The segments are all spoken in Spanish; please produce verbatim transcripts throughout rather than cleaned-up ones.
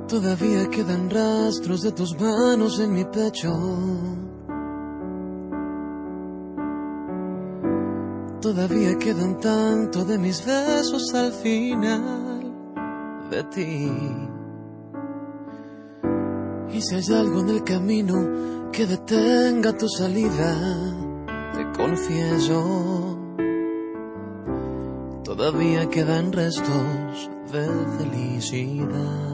Todavía quedan rastros de tus manos en mi pecho. Todavía quedan tanto de mis besos al final de ti. Y si hay algo en el camino que detenga tu salida, te confieso, todavía quedan restos de felicidad.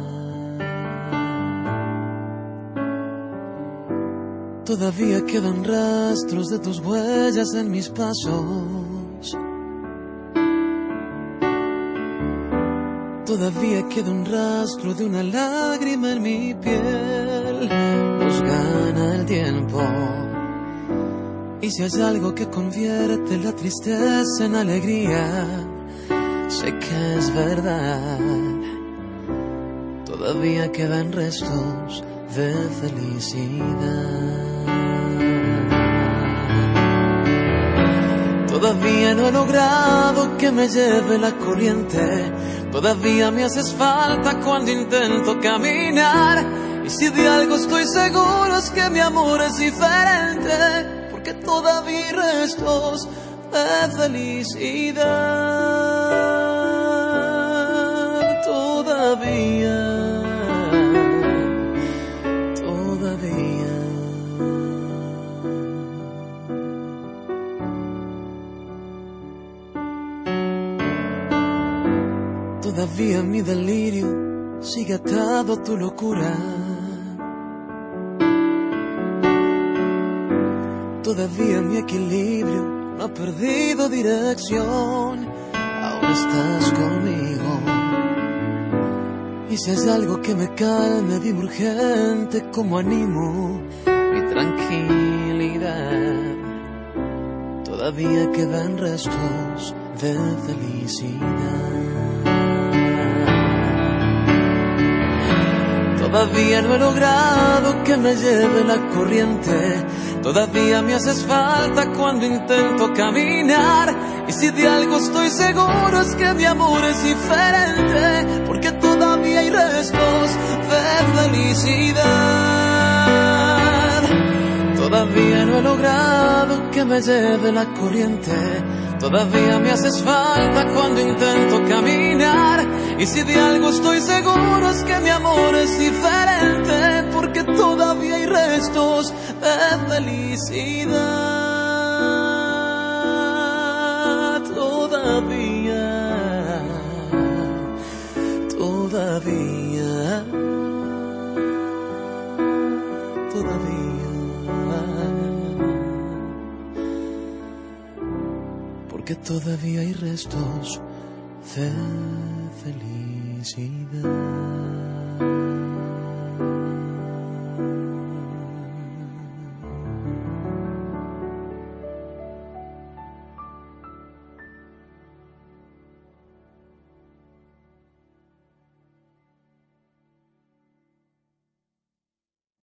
Todavía quedan rastros de tus huellas en mis pasos. Todavía queda un rastro de una lágrima en mi piel. Nos gana el tiempo. Y si hay algo que convierte la tristeza en alegría, sé que es verdad. Todavía quedan restos de felicidad. Todavía no he logrado que me lleve la corriente. Todavía me haces falta cuando intento caminar. Y si de algo estoy seguro es que mi amor es diferente, porque todavía hay restos de felicidad. Todavía. Todavía mi delirio sigue atado a tu locura. Todavía mi equilibrio no ha perdido dirección. Aún estás conmigo. Y si hay algo que me calme, dime urgente cómo animo mi tranquilidad. Todavía quedan restos de felicidad. Todavía no he logrado que me lleve la corriente. Todavía me haces falta cuando intento caminar. Y si de algo estoy seguro es que mi amor es diferente, porque todavía hay restos de felicidad. Todavía no he logrado que me lleve la corriente. Todavía me haces falta cuando intento caminar. Y si de algo estoy seguro es que mi amor es diferente, porque todavía hay restos de felicidad. Todavía, todavía, todavía. Porque todavía hay restos de felicidad.